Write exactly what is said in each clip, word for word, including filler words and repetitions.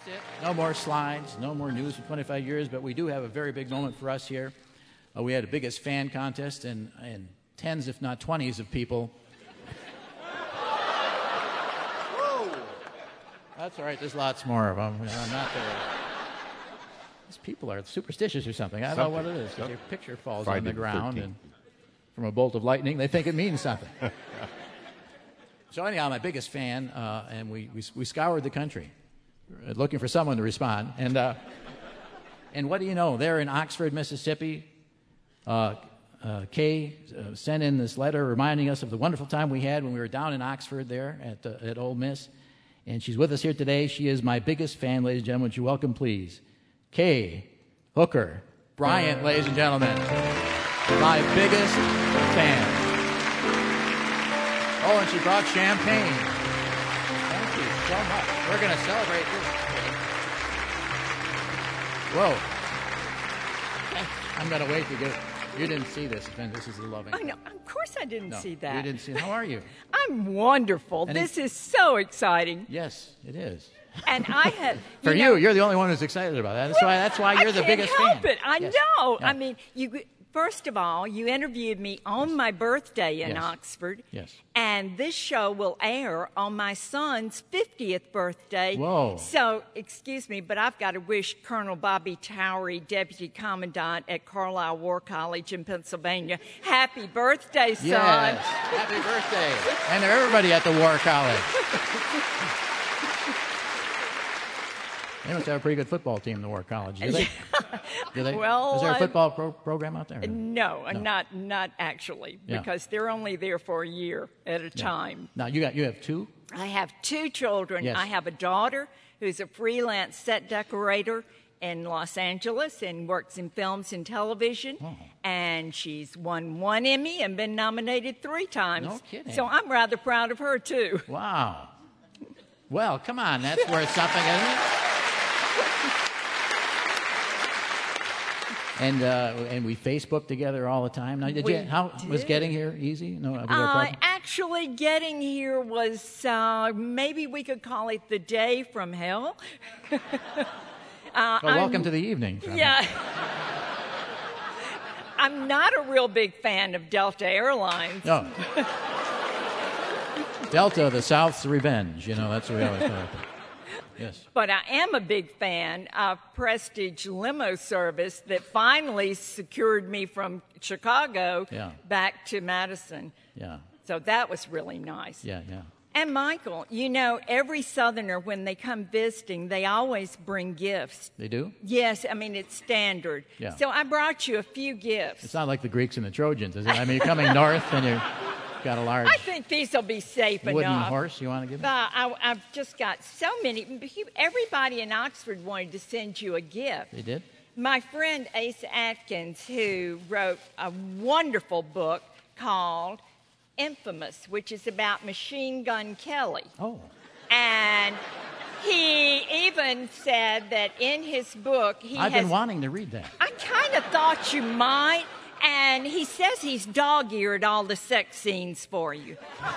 it. No more slides, no more news for twenty-five years, but we do have a very big moment for us here. Uh, we had a biggest fan contest, and, and tens, if not twenties, of people. Whoa! That's all right. There's lots more of them. I'm not there. These people are superstitious or something. I don't something. know what it is. Your picture falls Friday on the ground, and from a bolt of lightning, they think it means something. So anyhow, my biggest fan, uh, and we, we we scoured the country looking for someone to respond. And uh, and what do you know? There in Oxford, Mississippi, uh, uh, Kay uh, sent in this letter reminding us of the wonderful time we had when we were down in Oxford there at uh, at Ole Miss. And she's with us here today. She is my biggest fan, ladies and gentlemen. Would you welcome, please, Kay Hooker Bryant, ladies and gentlemen. My biggest fan. Oh, and she brought champagne. Thank you so much. We're going to celebrate this. Whoa. I'm going to wait to get it. You didn't see this, Ben. This is the loving. I know. Of course I didn't no, see that. You didn't see it. How are you? I'm wonderful. And this it, is so exciting. Yes, it is. And I have... For you, you, know, you're the only one who's excited about that. That's well, why That's why you're I the biggest fan. I can't help it. I yes. know. Yeah. I mean, you... First of all, you interviewed me on yes. my birthday in yes. Oxford. Yes. And this show will air on my son's fiftieth birthday. Whoa. So, excuse me, but I've got to wish Colonel Bobby Towery, Deputy Commandant at Carlisle War College in Pennsylvania, happy birthday, son. Yes. Happy birthday. And everybody at the War College. They must have a pretty good football team, the War College. Do they? Do they? Well, is there a football pro- program out there? No, no, not not actually, yeah. because they're only there for a year at a yeah. time. Now you got you have two. I have two children. Yes. I have a daughter who's a freelance set decorator in Los Angeles and works in films and television. Oh. And she's won one Emmy and been nominated three times. No kidding. So I'm rather proud of her too. Wow. Well, come on, that's worth something, isn't it? And uh, and we Facebook together all the time. Now, did we you? How did. was getting here easy? No, was there a uh, problem? actually, getting here was uh, maybe we could call it the day from hell. uh, well, welcome I'm, to the evening. Yeah. I'm not a real big fan of Delta Airlines. No. Delta, the South's revenge. You know, that's what we always call it. Yes. But I am a big fan of Prestige limo service that finally secured me from Chicago yeah. back to Madison. Yeah. So that was really nice. Yeah, yeah. And Michael, you know, every Southerner, when they come visiting, they always bring gifts. They do? Yes, I mean, it's standard. Yeah. So I brought you a few gifts. It's not like the Greeks and the Trojans, is it? I mean, you're coming north and you got a large... I think these will be safe wooden enough. horse you want to give me? Uh, I, I've just got so many. Everybody in Oxford wanted to send you a gift. They did? My friend Ace Atkins, who wrote a wonderful book called Infamous, which is about Machine Gun Kelly. Oh. And he even said that in his book he I've has... been wanting to read that. I kind of thought you might. And he says he's dog-eared all the sex scenes for you.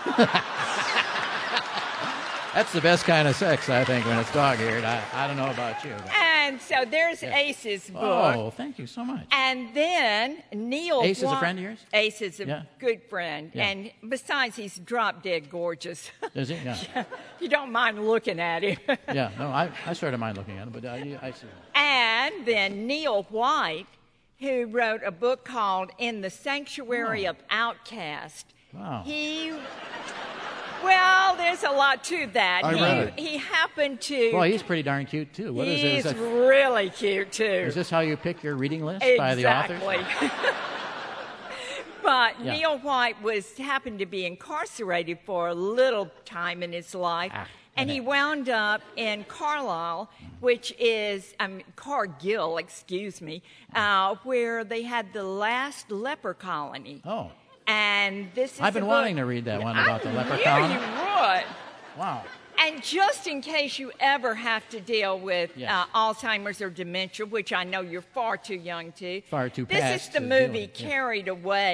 That's the best kind of sex, I think, when it's dog-eared. I, I don't know about you. But... And so there's yeah. Ace's book. Oh, thank you so much. And then Neil... Ace Wa- is a friend of yours? Ace is a yeah. good friend. Yeah. And besides, he's drop-dead gorgeous. Is he? Yeah. Yeah. You don't mind looking at him. Yeah, no, I, I sort of mind looking at him, but uh, I see. And then Neil White, who wrote a book called In the Sanctuary oh. of Outcast. Wow. He... Well, there's a lot to that. I he, read it. he happened to... Well, he's pretty darn cute, too. What he's is it? Is that, really cute, too. Is this how you pick your reading list exactly. by the authors? Exactly. But yeah. Neil White was happened to be incarcerated for a little time in his life. Ah, and he wound up in Carlisle, which is, I mean, Cargill, excuse me, uh, where they had the last leper colony. Oh. And this is I've been a wanting book. to read that one about I the leper knew colony. you would. Wow. And just in case you ever have to deal with yes. uh, Alzheimer's or dementia, which I know you're far too young to. Far too This past is the to movie deal with, yeah. Carried Away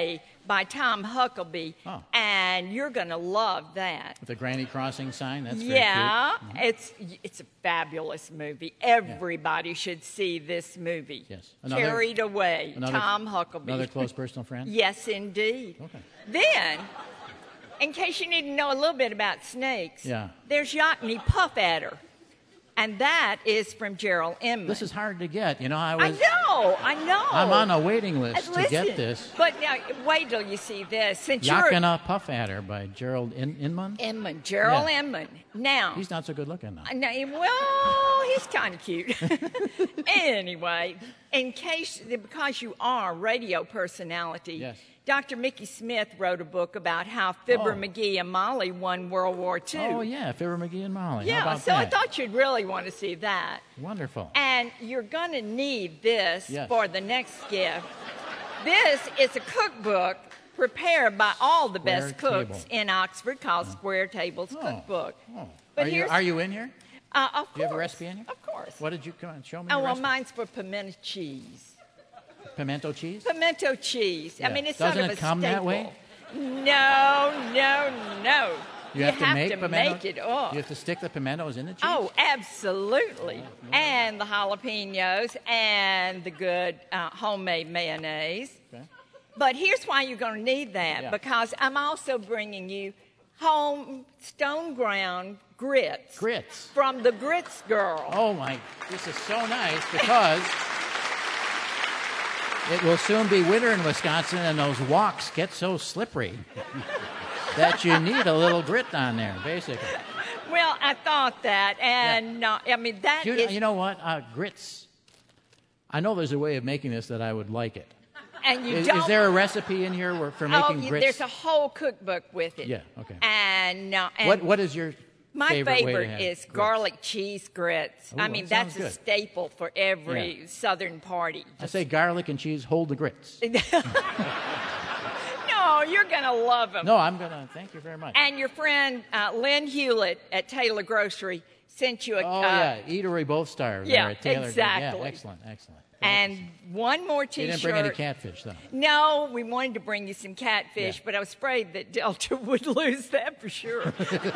by Tom Huckabee, oh. and you're going to love that. With the Granny Crossing sign? That's yeah, very cute. it's it's a fabulous movie. Everybody yeah. should see this movie. Yes. Another, Carried Away, another, Tom Huckabee. Another close personal friend? Yes, indeed. Okay. Then, in case you need to know a little bit about snakes, yeah. there's Yachty Puff Adder. And that is from Gerald Inman. This is hard to get. You know, I was... I know, I know. I'm on a waiting list Listen, to get this. But now, wait till you see this. Since Yakina Puff Adder by Gerald In- Inman? Inman, Gerald yeah. Inman. Now... He's not so good looking now. No, well, he's kind of cute. Anyway, in case... Because you are a radio personality... Yes. Doctor Mickey Smith wrote a book about how Fibber oh. McGee and Molly won World War Two. Oh, yeah, Fibber McGee and Molly. Yeah, How about so that? I thought you'd really want to see that. Wonderful. And you're going to need this yes. for the next gift. This is a cookbook prepared by all the Square best cooks Table. in Oxford called oh. Square Table's oh. Cookbook. Oh. But are, you, are you in here? Uh, of course. Do you have a recipe in here? Of course. What did you come on, show me? Oh, your well, recipe? mine's for pimento cheese. Pimento cheese? Pimento cheese. Yeah. I mean, it's Doesn't sort of it a come staple. that way? No, no, no. You have, you to, have make, to pimento? make it up. You have to stick the pimentos in the cheese? Oh, absolutely. And the jalapenos and the good uh, homemade mayonnaise. Okay. But here's why you're going to need that, yeah. because I'm also bringing you home stone ground grits. Grits. From the Grits Girl. Oh, my. This is so nice because it will soon be winter in Wisconsin and those walks get so slippery that you need a little grit on there, basically. Well, I thought that, and yeah. uh, I mean, that you, is... You know what? Uh, grits. I know there's a way of making this that I would like it. And you is, don't... is there a recipe in here where, for making oh, grits? There's a whole cookbook with it. Yeah, okay. And, uh, and what What is your my favorite, favorite way to have is grits? garlic cheese grits. Ooh, I mean, that that's sounds a good. staple for every Yeah. Southern party. I say garlic and cheese, hold the grits. No, you're going to love them. No, I'm going to. Thank you very much. And your friend uh, Lynn Hewlett at Taylor Grocery sent you a... Oh, uh, yeah. Eatery Both Stars. Yeah, there at Taylor. exactly. Yeah, excellent, excellent. And one more You T-shirt. didn't bring any catfish, though. No, we wanted to bring you some catfish, Yeah. but I was afraid that Delta would lose that for sure.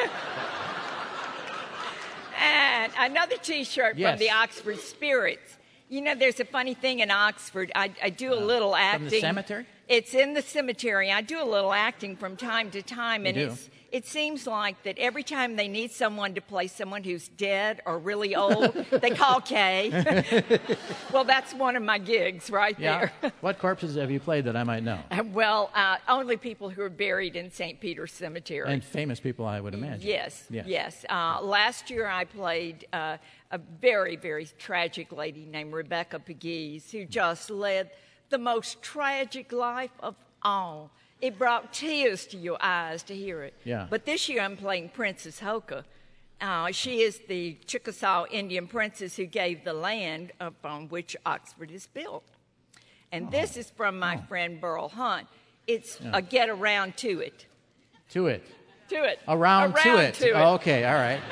And another T-shirt Yes. from the Oxford Spirits. You know, there's a funny thing in Oxford. I, I do a little acting. From the cemetery? It's in the cemetery. I do a little acting from time to time, and You do? it's it seems like that every time they need someone to play someone who's dead or really old, they call Kay. Well, that's one of my gigs right Yeah. there. What corpses have you played that I might know? Uh, Well, uh, only people who are buried in Saint Peter's Cemetery. And famous people, I would imagine. Yes, Yeah. yes. Uh, last year I played uh, a very, very tragic lady named Rebecca Pegues, who just led the most tragic life of all. It brought tears to your eyes to hear it. Yeah. But this year I'm playing Princess Hoka. Uh, she is the Chickasaw Indian princess who gave the land upon which Oxford is built. And Oh. this is from my Oh. friend Burl Hunt. It's Yeah. a get around to it. To it. To it. Around, to it. To it. Oh, okay, all right.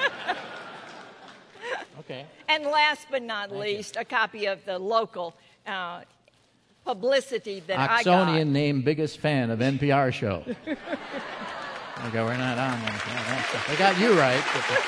Okay. And last but not Thank least, a copy of the local uh, publicity that Oxonian I got. named biggest fan of N P R show. Okay, we're not on one. They got you right. But the...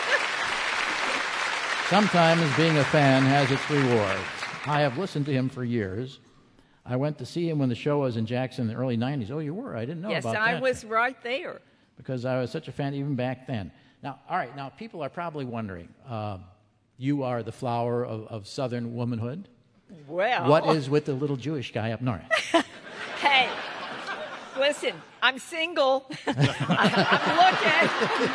Sometimes being a fan has its rewards. I have listened to him for years. I went to see him when the show was in Jackson in the early nineties. Oh, you were? I didn't know Yes, about I that. was right there. Because I was such a fan even back then. Now, all right, now people are probably wondering, uh, you are the flower of, of Southern womanhood. Well. What is with the little Jewish guy up north? Hey, listen, I'm single. I'm looking.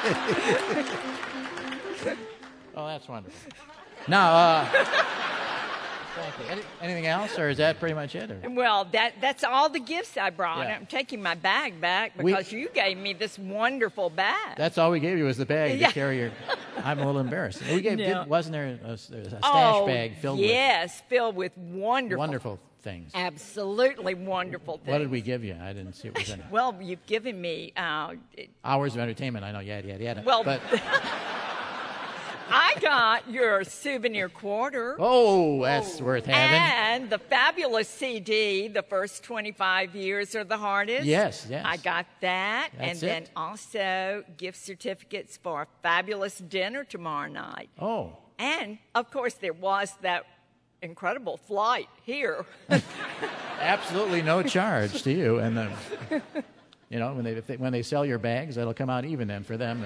Oh, that's wonderful. Now, uh, thank you. Any, anything else, or is that pretty much it? Or? Well, that that's all the gifts I brought. Yeah. I'm taking my bag back We- because you gave me this wonderful bag. That's all we gave you was the bag Yeah. to carry your... I'm a little embarrassed. We gave, No. did, wasn't there a, a stash oh, bag filled yes, filled with with wonderful, wonderful things? absolutely wonderful things. What did we give you? I didn't see what was in it. Well, you've given me uh, Hours of entertainment, I know, yada, yada, yada. Well, but I got your souvenir quarter. Oh, that's oh. worth having. And the fabulous C D, The First twenty-five Years Are the Hardest. Yes, yes. I got that. That's and then it. also gift certificates for a fabulous dinner tomorrow night. Oh. And, of course, there was that incredible flight here. Absolutely no charge to you. And, the, you know, when they, if they when they sell your bags, that'll come out even then for them.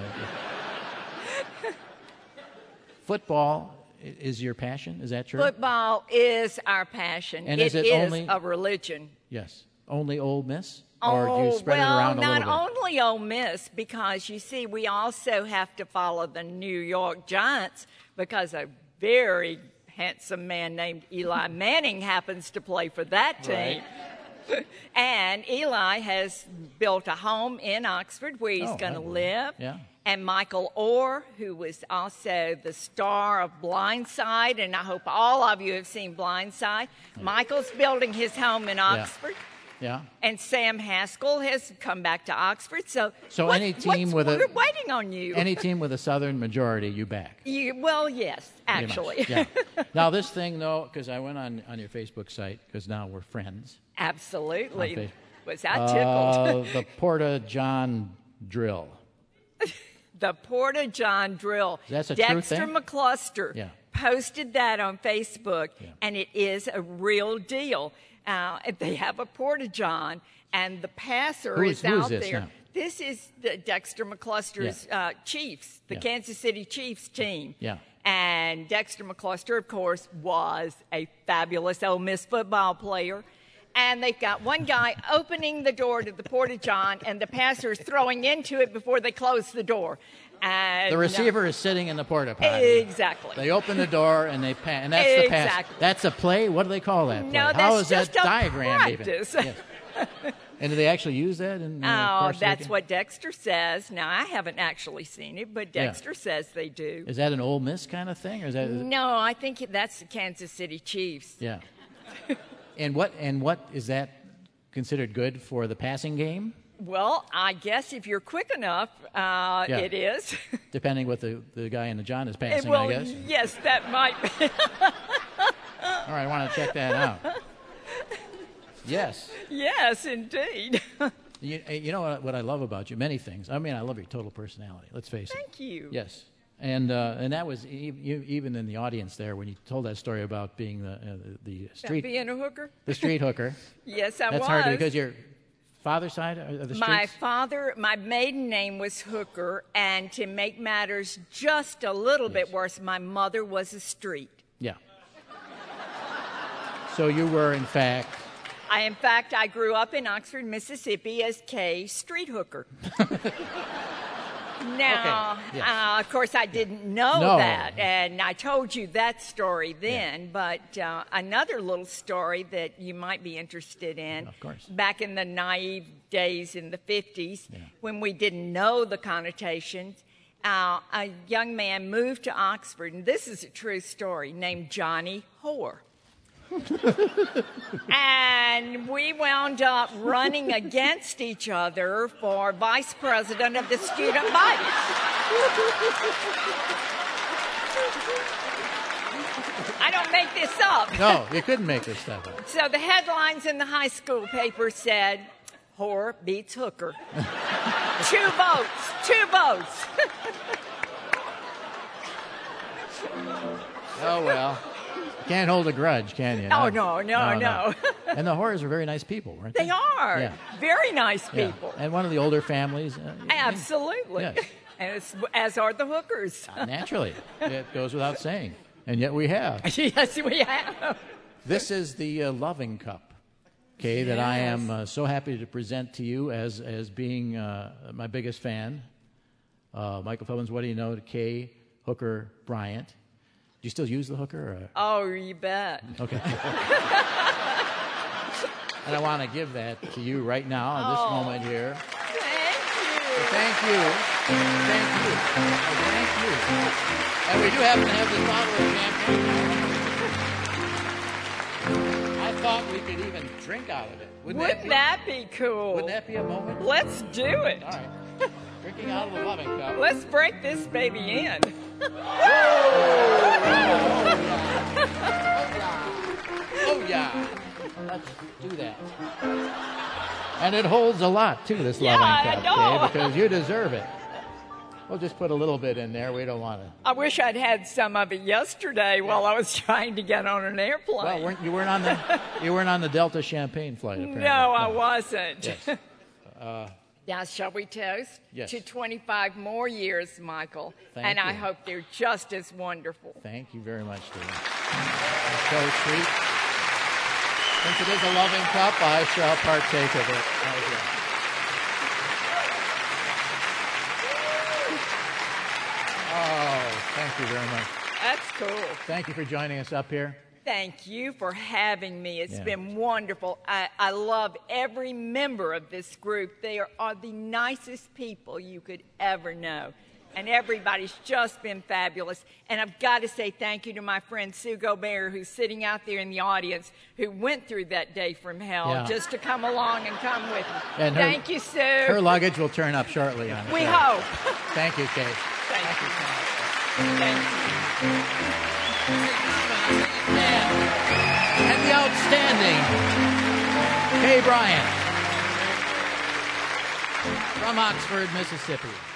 Football is your passion? Is that true? Football is our passion. And it is it is only, a religion. Yes. Only Ole Miss? Or oh, do you spread well, it around a little bit? not only Ole Miss, because, you see, we also have to follow the New York Giants because a very handsome man named Eli Manning happens to play for that team. Right. And Eli has built a home in Oxford where he's oh, going to live. Yeah. And Michael Orr, who was also the star of Blindside, and I hope all of you have seen Blindside. Yeah. Michael's building his home in Oxford. Yeah. Yeah. And Sam Haskell has come back to Oxford. So, so what, any team with we're a waiting on you. Any team with a Southern majority, you back. You, well, yes, actually. Yeah. Now this thing, though, because I went on, on your Facebook site, because now we're friends. Absolutely. Was I Uh, tickled? the Porta John drill. The Porta John drill. That's a Dexter true thing? McCluster yeah. posted that on Facebook, yeah. and it is a real deal. Uh, they have a Porta John, and the passer who's, is who's out this there. now? This is the Dexter McCluster's yeah. uh, Chiefs, the yeah. Kansas City Chiefs team. Yeah. And Dexter McCluster, of course, was a fabulous Ole Miss football player. And they've got one guy opening the door to the Porta John, and the passer is throwing into it before they close the door. And the receiver uh, is sitting in the porta potty. Exactly. They open the door and they pass, and that's the pass. Exactly. That's a play. What do they call that? Play? No, that's How is just that a diagram practice. even? Yes. And do they actually use that? In, uh, oh, that's what Dexter says. Now I haven't actually seen it, but Dexter yeah. says they do. Is that an Ole Miss kind of thing, or is that? Is no, I think that's the Kansas City Chiefs. Yeah. and what and what is that considered good for the passing game? Well, I guess if you're quick enough, uh, yeah. it is. Depending what the, the guy in the John is passing, well, I guess. Yes, that might be. All right, I want to check that out. Yes. Yes, indeed. you, you know what, what I love about you? Many things. I mean, I love your total personality. Let's face Thank it. Thank you. Yes. And uh, and that was e- even in the audience there when you told that story about being the uh, the street being a hooker. The street hooker. Yes, I That's was. That's hard to, because your father's side of the streets? My father, my maiden name was Hooker, and to make matters just a little yes. bit worse, my mother was a street. Yeah. So you were, in fact. I, in fact, I grew up in Oxford, Mississippi, as Kay Street Hooker. Now, okay. yes. uh, of course, I didn't know no. that, and I told you that story then, yeah. but uh, another little story that you might be interested in, of course. Back in the naive days in the fifties, yeah. when we didn't know the connotations, uh, a young man moved to Oxford, and this is a true story, named Johnny Hoare. And we wound up running against each other for vice president of the student body. I don't make this up. No, you couldn't make this stuff up. So the headlines in the high school paper said, Hoare beats Hooker. Two votes. Two votes. Oh, well. Can't hold a grudge, can you? Oh, no, no, no. no. And the Hoares were very nice people, weren't they? They are. Yeah. Very nice people. Yeah. And one of the older families. Uh, Absolutely. Yes. And it's, as are the Hookers. Uh, naturally. It goes without saying. And yet we have. Yes, we have. This is the uh, Loving Cup, Kay, yes. that I am uh, so happy to present to you as, as being uh, my biggest fan. Uh, Michael Phelps, what do you know to Kay Hooker Bryant? Do you still use the hooker? Or? Oh, you bet. Okay. And I want to give that to you right now at this oh, moment here. Thank you. So thank you. Thank you. Oh, thank you. And we do happen to have this bottle of champagne. I thought we could even drink out of it. Wouldn't, Wouldn't that, be, that be cool? Wouldn't that be a moment? Let's do it. All right. Drinking out of the Loving Cup. Let's break this baby in. Oh, yeah. Let's do that. And it holds a lot, too, this Yeah, loving I cup, know. Kay, because you deserve it. We'll just put a little bit in there. We don't want to. I wish I'd had some of it yesterday while I was trying to get on an airplane. Well, weren't, you weren't on the you weren't on the Delta Champagne flight, apparently. No, I wasn't. Yes. Uh, Now, shall we toast? Yes. To twenty-five more years, Michael. Thank and I you. hope they're just as wonderful. Thank you very much, Steve. That's so sweet. Since it is a loving cup, I shall partake of it. As well. Oh, thank you very much. That's cool. Thank you for joining us up here. Thank you for having me. It's Yeah. been wonderful. I, I love every member of this group. They are, are the nicest people you could ever know. And everybody's just been fabulous. And I've got to say thank you to my friend Sue Gobert, who's sitting out there in the audience, who went through that day from hell Yeah. just to come along and come with me. And her- thank you, Sue. Her luggage will turn up shortly on it. we hope. Thank you, Kate. Thank you. Thank you. And the outstanding Kay Bryant from Oxford, Mississippi.